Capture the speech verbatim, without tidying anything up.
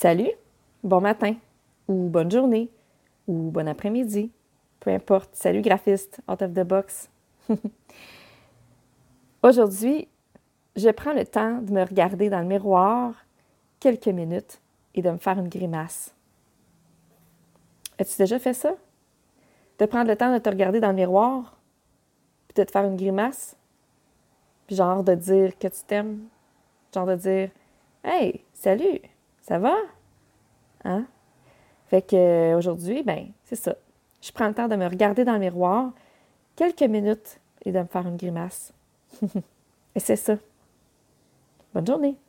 Salut, bon matin, ou bonne journée, ou bon après-midi, peu importe. Salut graphiste, out of the box. Aujourd'hui, je prends le temps de me regarder dans le miroir quelques minutes et de me faire une grimace. As-tu déjà fait ça? De prendre le temps de te regarder dans le miroir, puis de te faire une grimace, puis genre de dire que tu t'aimes, genre de dire « Hey, salut, ça va? » Hein? Fait que euh, aujourd'hui, ben, c'est ça. Je prends le temps de me regarder dans le miroir quelques minutes et de me faire une grimace. Et c'est ça. Bonne journée!